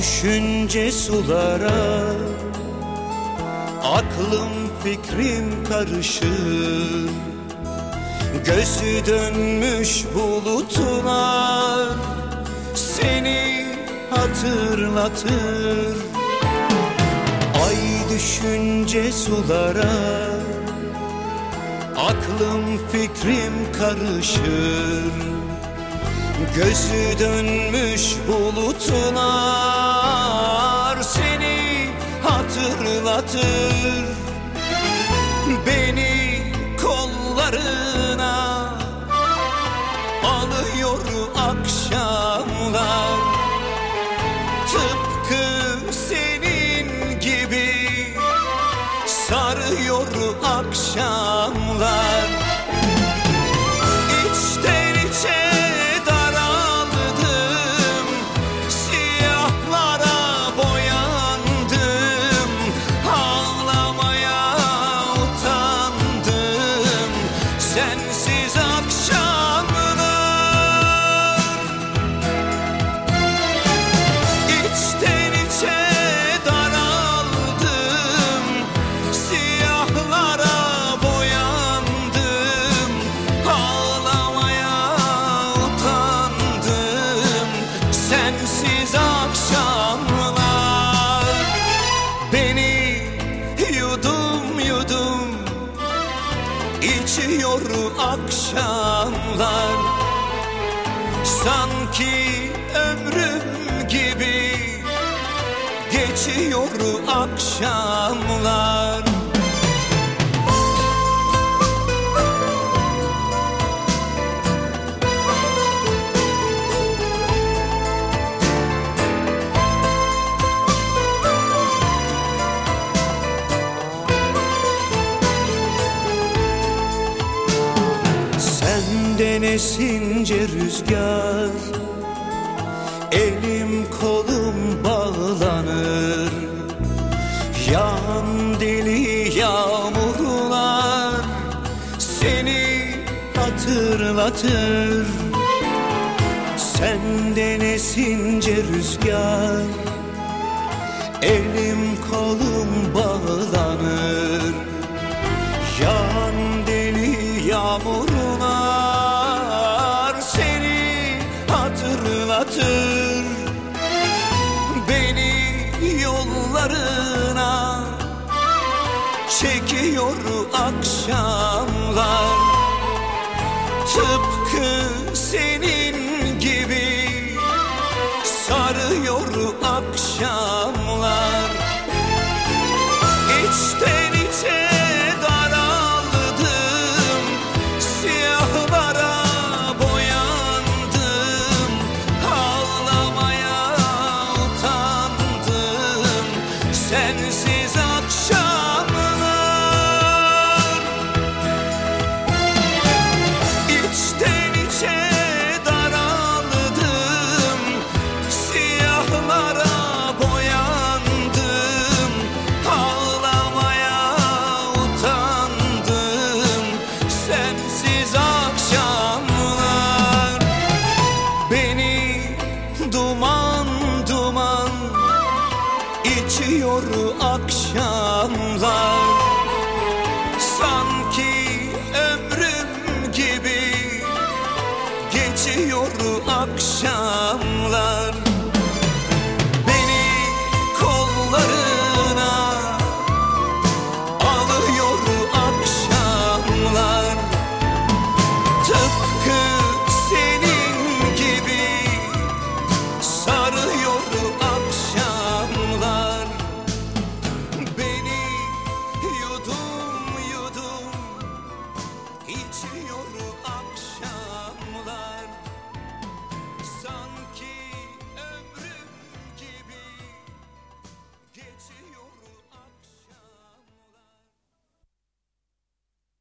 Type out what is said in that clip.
düşünce sulara, aklım fikrim karışır. Gözü dönmüş bulutlar seni hatırlatır. Ay düşünce sulara, aklım fikrim karışır. Gözü dönmüş bulutlar seni hatırlatır. Beni kollarına alıyor akşamlar, tıpkı senin gibi sarıyor akşamlar. İçten içe daraldım, siyahlara boyandım, ağlamaya utandım sensiz akşamlar. İçten içe daraldım, siyahlara boyandım, ağlamaya utandım sensiz akşamlar. Beni yudum yudum içiyor akşamlar, sanki ömrüm gibi geçiyor akşamlar. Senden esince rüzgar, elim kolum bağlanır. Yağan deli yağmurlar seni hatırlatır. Senden esince rüzgar, elim kolum bağlanır. Yağan deli yağmurlar seni hatırlatır. Beni yollarına çekiyor akşamlar, tıpkı senin gibi sarıyor akşamlar. İçten içe daraldım, siyahlara boyandım, ağlamaya utandım sensiz akşamlar. İçten içe daraldım, siyahlara boyandım, ağlamaya utandım sensiz akşamlar. Beni duman duman içiyor akşamlar, sanki ömrüm gibi geçiyor akşamlar. Beni kollarına alıyor akşamlar, tıpkı senin gibi sarıyor akşamlar. Beni yudum yudum içiyor